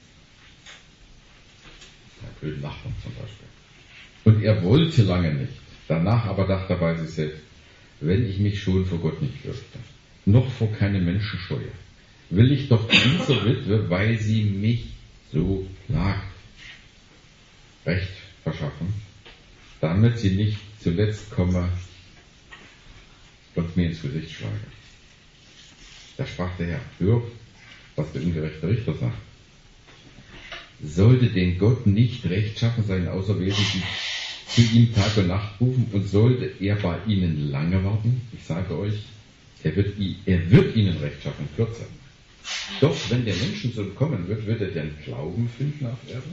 Einen blöden Nachbarn zum Beispiel. Und er wollte lange nicht. Danach aber dachte er bei sich selbst, wenn ich mich schon vor Gott nicht fürchte, noch vor keinem Menschen scheue, will ich doch dieser Witwe, weil sie mich so plagt, Recht verschaffen, damit sie nicht zuletzt komme und mir ins Gesicht schlage. Da sprach der Herr, hör, was der ungerechte Richter sagt. Sollte denn Gott nicht rechtschaffen seinen Auserwählten, die zu ihm Tag und Nacht rufen, und sollte er bei ihnen lange warten? Ich sage euch, er wird, er wird ihnen rechtschaffen, kürzer. Doch wenn der Menschensohn kommen wird, wird er denn Glauben finden auf Erden?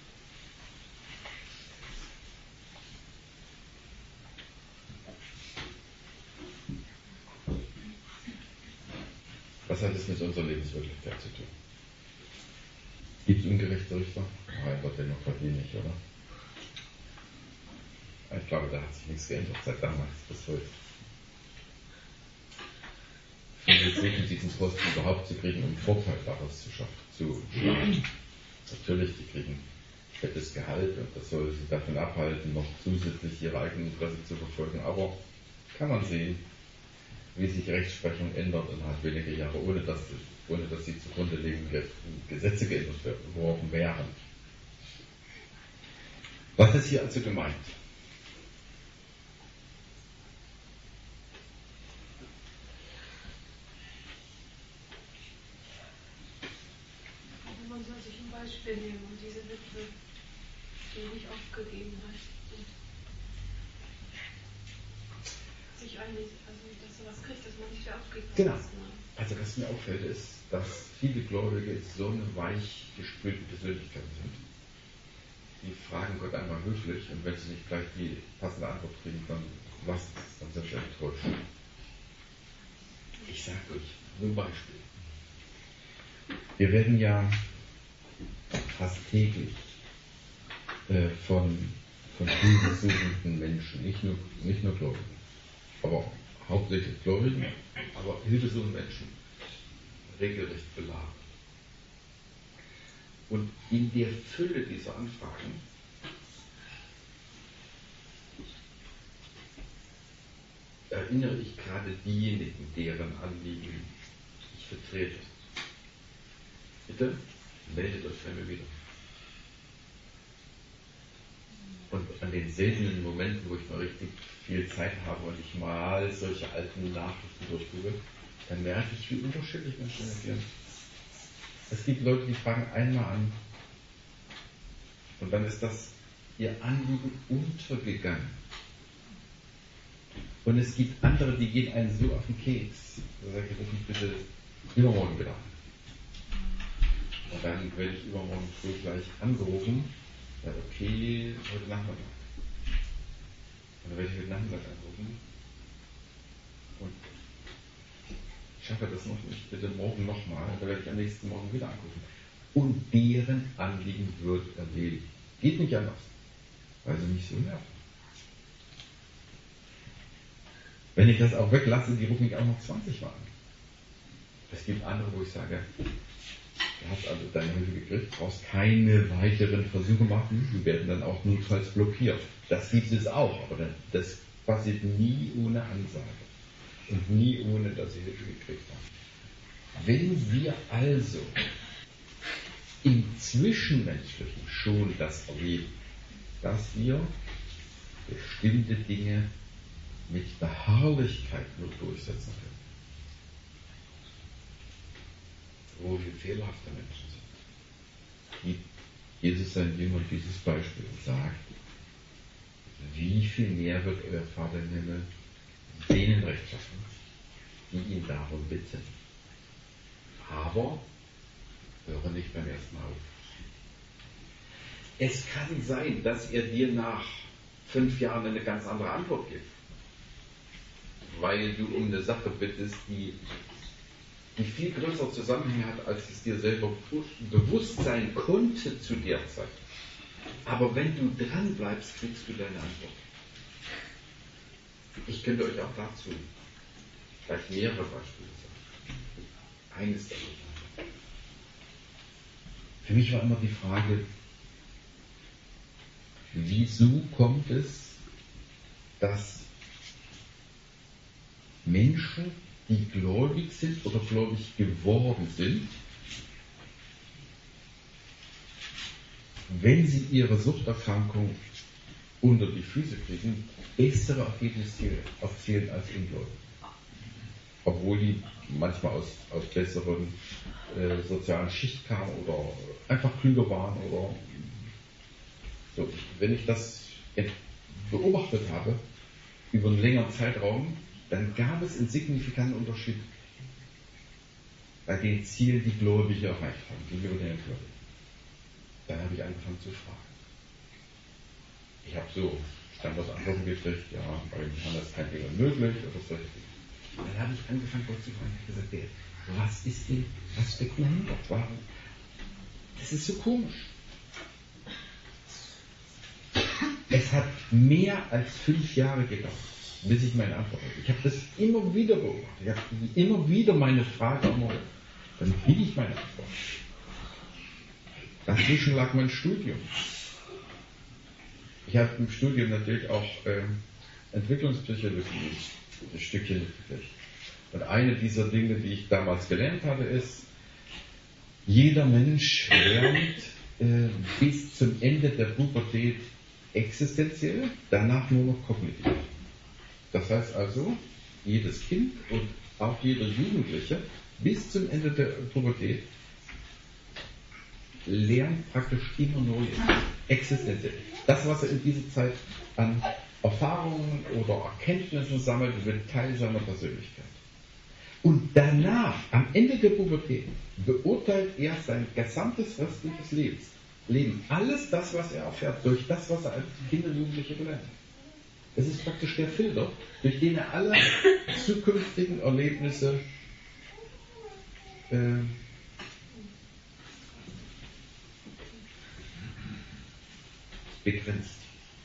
Was hat es mit unserer Lebenswirklichkeit zu tun? Gibt es ungerechte Richter? Nein, Gott, Demokratie nicht, oder? Ich glaube, da hat sich nichts geändert, seit damals bis heute. Viele suchen diesen Posten überhaupt zu kriegen, um Vorteil daraus zu schaffen, zu schlagen. Natürlich, die kriegen fettes Gehalt und das soll sie davon abhalten, noch zusätzlich ihre eigenen Interessen zu verfolgen. Aber kann man sehen, wie sich Rechtsprechung ändert innerhalb weniger Jahre, ohne dass, ohne dass die zugrunde liegenden Gesetze geändert worden wären. Was ist hier also gemeint? sich ein Beispiel nehmen und diese Witwe, die nicht aufgegeben hat und sich eigentlich, also dass er was kriegt, dass man nicht wieder aufgibt. Genau. Also was mir auffällt ist, dass viele Gläubige so eine weich gespülte Persönlichkeit sind. Die fragen Gott einmal höflich und wenn sie nicht gleich die passende Antwort kriegen, dann lassen es, dann sind sie enttäuscht. Ich sage euch nur ein Beispiel. Wir werden ja fast täglich äh, von, von hilfesuchenden Menschen, nicht nur, nicht nur Gläubigen, aber hauptsächlich Gläubigen, aber hilfesuchende Menschen regelrecht belagert. Und in der Fülle dieser Anfragen erinnere ich gerade diejenigen, deren Anliegen ich vertrete. Bitte meldet euch bei mir wieder. Und an den seltenen Momenten, wo ich mal richtig viel Zeit habe und ich mal solche alten Nachrichten durchgucke, dann merke ich, wie unterschiedlich Menschen reagieren. Es gibt Leute, die fragen einmal an und dann ist das ihr Anliegen untergegangen. Und es gibt andere, die gehen einen so auf den Keks. Da sage ich, ruf mich bitte übermorgen wieder an. Und dann werde ich übermorgen früh gleich angerufen. Ja, okay, heute Nachmittag. Und dann werde ich heute Nachmittag anrufen. Und ich schaffe das noch nicht, bitte morgen nochmal. Und dann werde ich am nächsten Morgen wieder anrufen. Und deren Anliegen wird erledigt. Geht nicht anders. Weil sie mich so nerven. Wenn ich das auch weglasse, die rufen mich auch noch zwanzig Mal an. Es gibt andere, wo ich sage, du hast also deine Hilfe gekriegt, brauchst keine weiteren Versuche machen, die werden dann auch notfalls blockiert. Das gibt es auch, aber das passiert nie ohne Ansage und nie ohne, dass sie Hilfe gekriegt haben. Wenn wir also im Zwischenmenschlichen schon das erleben, dass wir bestimmte Dinge mit Beharrlichkeit nur durchsetzen können, wo wir fehlerhafte Menschen sind, gibt Jesus seinen Jüngern dieses Beispiel und sagt, wie viel mehr wird euer Vater im Himmel denen Recht schaffen, die ihn darum bitten. Aber höre nicht beim ersten Mal auf. Es kann sein, dass er dir nach fünf Jahren eine ganz andere Antwort gibt, weil du um eine Sache bittest, die, die viel größere Zusammenhänge hat, als es dir selber bewusst sein konnte zu der Zeit. Aber wenn du dran bleibst, kriegst du deine Antwort. Ich könnte euch auch dazu gleich mehrere Beispiele sagen. Eines davon. Für mich war immer die Frage, wieso kommt es, dass Menschen, die gläubig sind oder gläubig geworden sind, wenn sie ihre Suchterkrankung unter die Füße kriegen, bessere Ergebnisse erzielen als Ungläubige. Obwohl die manchmal aus, aus besseren äh, sozialen Schicht kamen oder einfach klüger waren oder so. Wenn ich das beobachtet habe über einen längeren Zeitraum, dann gab es einen signifikanten Unterschied bei den Zielen, die Gläubige erreicht haben, gegenüber den Gläubigen. Dann habe ich angefangen zu fragen. Ich habe so Standardantworten gekriegt, ja, bei Johann ist kein Ding unmöglich oder solche Dinge. Dann habe ich angefangen, Gott zu fragen. Ich habe gesagt, was ist denn, was steckt dahinter? Warum? Das ist so komisch. Es hat mehr als fünf Jahre gedauert, bis ich meine Antwort hatte. Ich habe das immer wieder beobachtet. Ich habe immer wieder meine Frage erneuert. Dann kriege ich meine Antwort. Dazwischen lag mein Studium. Ich habe im Studium natürlich auch ähm, Entwicklungspsychologie ein Stückchen mitgekriegt. Und eine dieser Dinge, die ich damals gelernt habe, ist, jeder Mensch lernt äh, bis zum Ende der Pubertät existenziell, danach nur noch kognitiv. Das heißt also, jedes Kind und auch jeder Jugendliche bis zum Ende der Pubertät lernt praktisch immer Neues, existenziell. Das, was er in dieser Zeit an Erfahrungen oder Erkenntnissen sammelt, wird Teil seiner Persönlichkeit. Und danach, am Ende der Pubertät, beurteilt er sein gesamtes restliches Lebens. Leben. Alles das, was er erfährt, durch das, was er als Kind und Jugendliche gelernt hat. Es ist praktisch der Filter, durch den er alle zukünftigen Erlebnisse äh, begrenzt.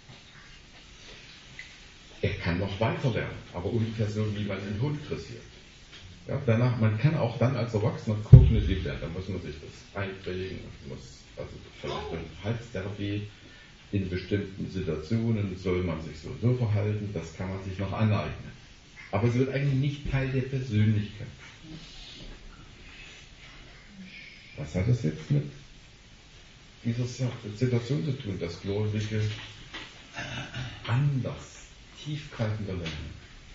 Er kann noch weiter lernen, aber ungefähr so, wie man einen Hund dressiert. Ja, danach, man kann auch dann als Erwachsener kognitiv lernen, da muss man sich das einprägen, muss also vielleicht eine Verhaltenstherapie, in bestimmten Situationen soll man sich so so verhalten, das kann man sich noch aneignen. Aber es wird eigentlich nicht Teil der Persönlichkeit. Was hat das jetzt mit dieser Situation zu tun, dass Gläubige anders, tiefgreifender lernen?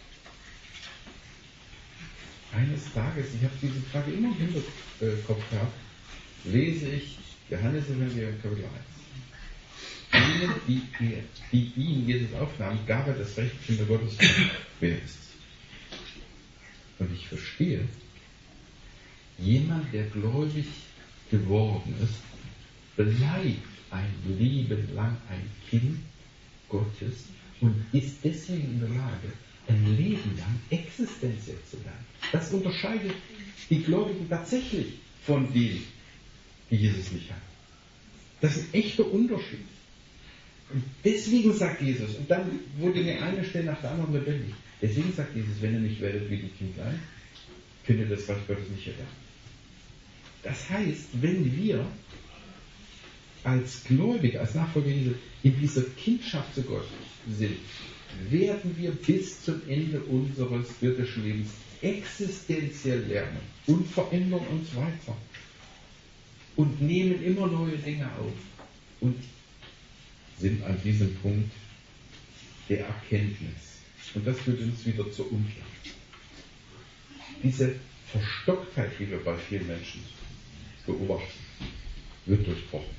Eines Tages, ich habe diese Frage immer im Hinterkopf gehabt, lese ich Johannes Evangelium Kapitel eins. Ihnen, die, die ihn, Jesus aufnahmen, gab er das Recht, Kinder Gottes zu werden. Wer ist es? Und ich verstehe, jemand, der gläubig geworden ist, bleibt ein Leben lang ein Kind Gottes und ist deswegen in der Lage, ein Leben lang existenziell zu lernen. Das unterscheidet die Gläubigen tatsächlich von denen, die Jesus nicht haben. Das ist ein echter Unterschied. Und deswegen sagt Jesus, und dann wurde eine eine Stelle nach der anderen lebendig, deswegen sagt Jesus, wenn ihr nicht werdet wie die Kindlein, könnt ihr das Reich Gottes nicht erlernen. Das heißt, wenn wir als Gläubige, als Nachfolger Jesu in dieser Kindschaft zu Gott sind, werden wir bis zum Ende unseres irdischen Lebens existenziell lernen und verändern uns weiter und nehmen immer neue Dinge auf und sind an diesem Punkt der Erkenntnis. Und das führt uns wieder zur Umkehr. Diese Verstocktheit, die wir bei vielen Menschen beobachten, wird durchbrochen.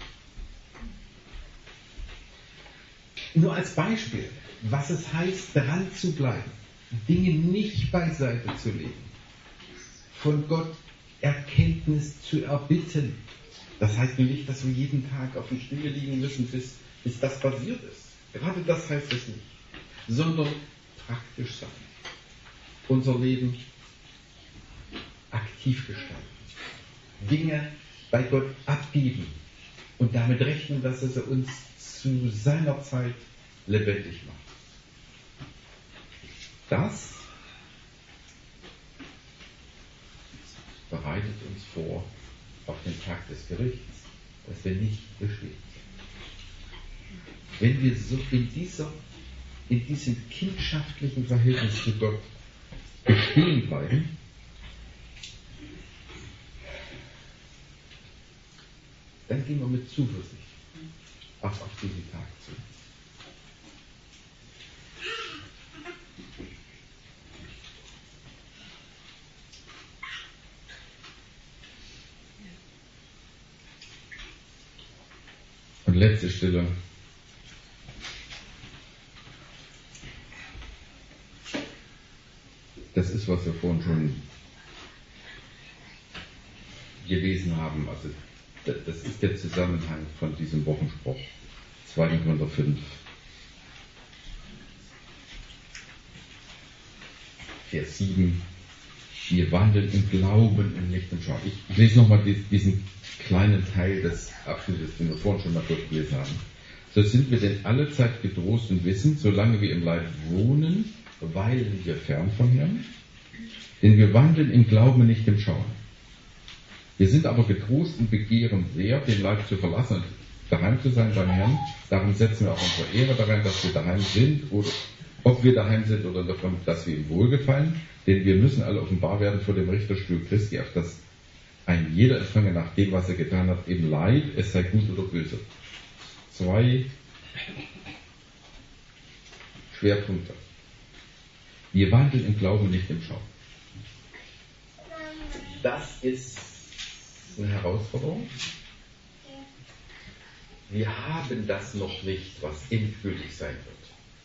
Nur als Beispiel, was es heißt, dran zu bleiben, Dinge nicht beiseite zu legen, von Gott Erkenntnis zu erbitten. Das heißt nicht, dass wir jeden Tag auf dem Stuhl liegen müssen, bis, bis das passiert ist. Gerade das heißt es nicht. Sondern praktisch sein. Unser Leben aktiv gestalten. Dinge bei Gott abgeben und damit rechnen, dass er uns zu seiner Zeit lebendig macht. Das bereitet uns vor auf den Tag des Gerichts, dass wir nicht bestehen. Wenn wir so in, dieser, in diesem kindschaftlichen Verhältnis zu Gott bestehen bleiben, dann gehen wir mit Zuversicht auch auf diesen Tag zu. Und letzte Stelle. Das ist, was wir vorhin schon gelesen haben. Also das ist der Zusammenhang von diesem Wochenspruch. zweiter Korinther fünf. Vers sieben. Wir wandeln im Glauben und nicht im Schauen. Ich, ich lese nochmal diesen kleinen Teil des Abschnittes, den wir vorhin schon mal durchgelesen haben. So sind wir denn alle Zeit getrost und wissen, solange wir im Leib wohnen, weilen wir fern vom Herrn, denn wir wandeln im Glauben und nicht im Schauen. Wir sind aber getrost und begehren sehr, den Leib zu verlassen und daheim zu sein beim Herrn. Darum setzen wir auch unsere Ehre daran, dass wir daheim sind, oder ob wir daheim sind oder davon, dass wir ihm wohlgefallen. Denn wir müssen alle offenbar werden vor dem Richterstuhl Christi, auf das ein jeder empfange nach dem, was er getan hat, im Leib, es sei gut oder böse. Zwei Schwerpunkte. Wir wandeln im Glauben, nicht im Schauen. Das ist eine Herausforderung. Wir haben das noch nicht, was endgültig sein wird.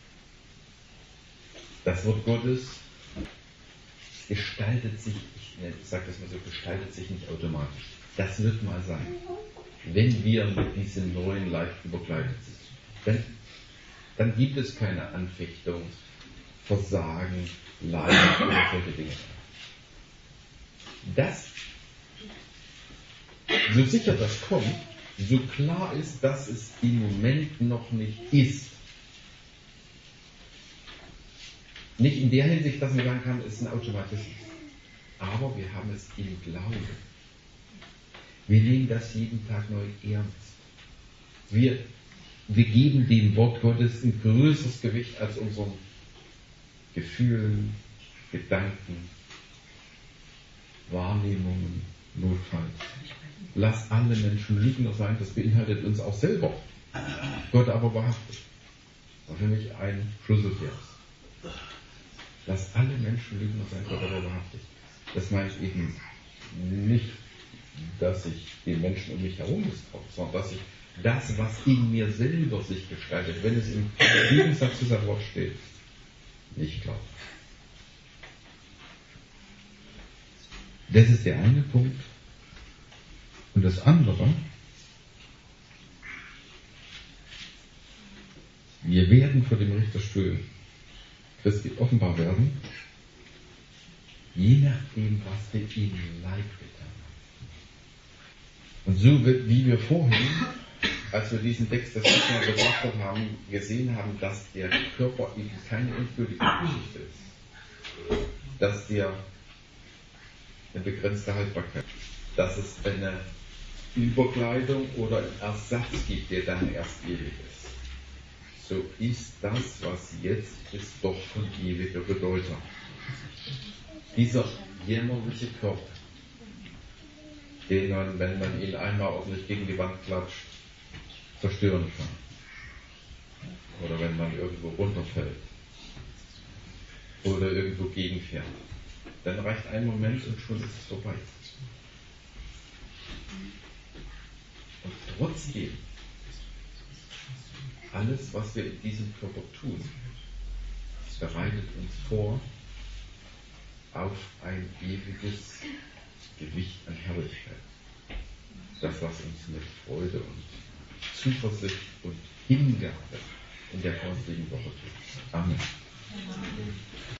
Das Wort Gottes gestaltet sich, ich sage das mal so, gestaltet sich nicht automatisch. Das wird mal sein. Wenn wir mit diesem neuen Leib überkleidet sind, dann, dann gibt es keine Anfechtung, Versagen, Leid oder solche Dinge. Das, so sicher das kommt, so klar ist, dass es im Moment noch nicht ist. Nicht in der Hinsicht, dass man sagen kann, es ist ein Automatismus. Aber wir haben es im Glauben. Wir nehmen das jeden Tag neu ernst. Wir, wir geben dem Wort Gottes ein größeres Gewicht als unseren Gefühlen, Gedanken, Wahrnehmungen, notfalls. Lass alle Menschen Lügner sein, das beinhaltet uns auch selber. Gott aber wahrhaftig. Das ist für mich ein Schlüsselvers. Lass alle Menschen Lügner sein, Gott aber wahrhaftig. Das meint eben nicht, dass ich den Menschen um mich herum misstraue, sondern dass ich das, was in mir selber sich gestaltet, wenn es im Gegensatz zu seinem Wort steht, nicht glaube. Das ist der eine Punkt. Und das andere, wir werden vor dem Richterstuhl Christi offenbar werden, je nachdem, was wir im Leib getan haben. Und so wie wir vorhin, als wir diesen Text das letzte Mal betrachtet haben, gesehen haben, dass der Körper eben keine endgültige Geschichte ist, dass der eine begrenzte Haltbarkeit, dass es eine Überkleidung oder einen Ersatz gibt, der dann erst ewig ist. So ist das, was jetzt ist, doch von ewiger Bedeutung. Dieser jämmerliche Körper, den man, wenn man ihn einmal ordentlich gegen die Wand klatscht, zerstören kann. Oder wenn man irgendwo runterfällt. Oder irgendwo gegenfährt. Dann reicht ein Moment und schon ist es vorbei. Und trotzdem, alles, was wir in diesem Körper tun, bereitet uns vor auf ein ewiges Gewicht an Herrlichkeit. Das, was uns mit Freude und Zuversicht und Hingabe in der kommenden Woche tut. Amen.